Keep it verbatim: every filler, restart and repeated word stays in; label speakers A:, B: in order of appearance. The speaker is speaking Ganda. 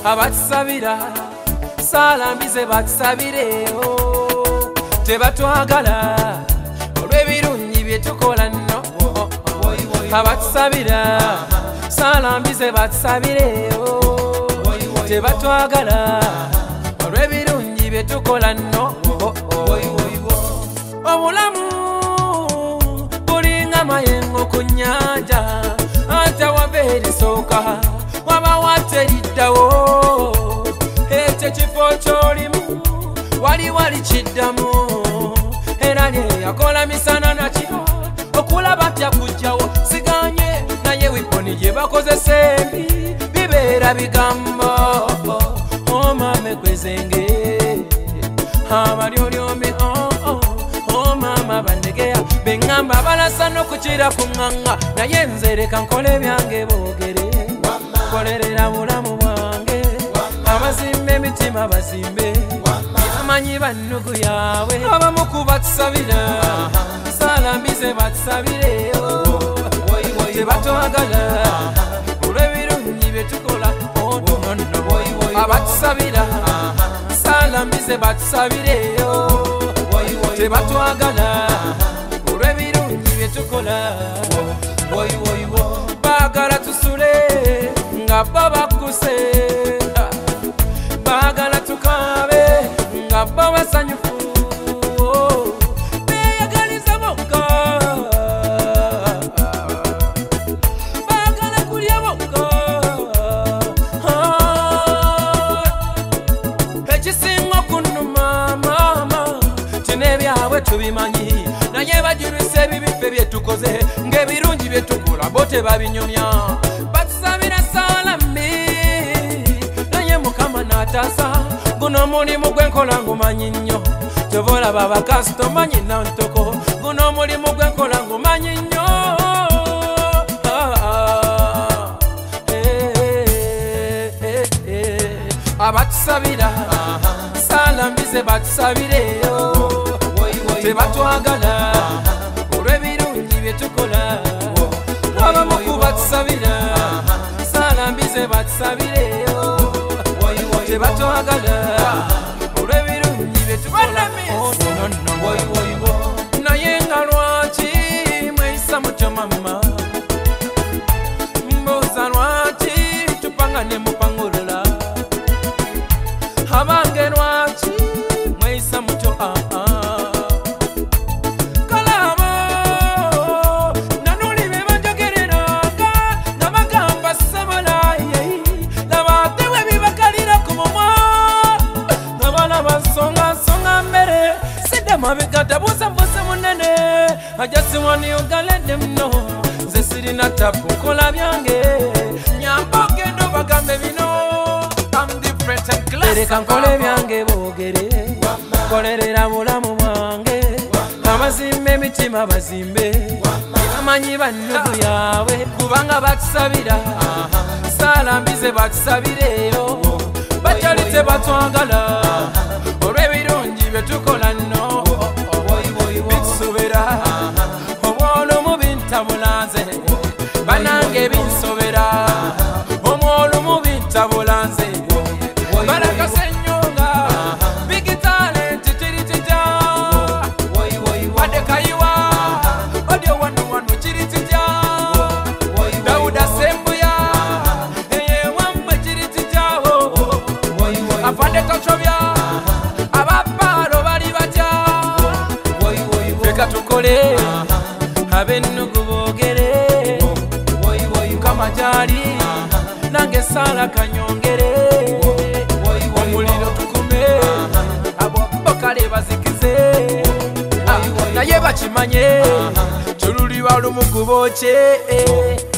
A: abatusabira salambize batusabireyo tebatwagala olw'ebirungi bye tukola nno abatusabira salambize batusabireyo tebatwagala olw'ebirungi bye tukola nno obulamu bulinga mayengo ku nnyanja ate wava erisooka waba wateriddawo ekyo kifo ky'olimu wali wali kiddamu era lye yakola misana nakiro okulaba ntya kujjawo siganye naye wiponi gye bakozesa embi bibeera bigambo omame kwezenge abalyolyomi omama bandegeya beŋŋamba balasa n'okukira ku ŋŋaŋŋa naye nze leka nkole byange boogere kolerera bulamu bwange abazimba emitima bazimbe amanyi bannugu yaabwe abamu ku batusabira salambize batusabireyo tebatwagala olw'ebirungi bye tukola abatusabira salambize batusabireyo tebatwagala olw'ebirungi bye tukola baagala tusule nga bo bakkuse baagala tukaabe nga bo basanyufu beeyagaliza bokka baagala kulya bokka ekisinga okunnuma maama tinebyabwe tubimanyi naye bajulisa ebibi ffe bye tukoze ng'ebirungi bye tukola bo tebabinyumya batusabira salambi naye mukama n'ataasa guno mulimu gwenkola ngumanyi nnyo tobolaba bakasitoma nyina ntoko guno mulimu gwenkola ngumanyi nnyo abatusabira salambize batusabireyo tebatwagala olw'ebirungi bye tukola abamu ku batusabira salambize batusabireyo tebatwagala olw'ebirungi bye tukola naye nga lwaki mweyisa mutyo mama mbuuza lwaki tupanga ne mupangulula abange lwaki mweyisa mutyo kalabo nanuli be banjogereranga nabagamba sabalaye nabatewe bibakalira ku mumwa nabana basongasonga mbere sidde mabega tabuusa mbuusa munene ajasiwani ogalede muno nze sirina tabu nkola byange nyamba ogenda obagambe bino leka nkole byange boogere kolerera bulamu bwange abazimba emitima bazimbe bamanyi bannugu yaabwe kubanga batusabira salambize batusabireyo bakyali tebatwagala olw'ebirungi bye tukola nno bitusobera omwolumu bintabulanze banange binsobera omwolumu bintabulanze barakasenyonga bigitale titirititia wadekaiwa odio wanu wanu chirititia dauda sembuya eye wamwe chirititia afande kachobya abapalo bali batya feka tukole abennugu boogere kamajali nange sala kanyongere omuliro tukume abo bakale bazikize naye bakimanye tululi balumu ku bookye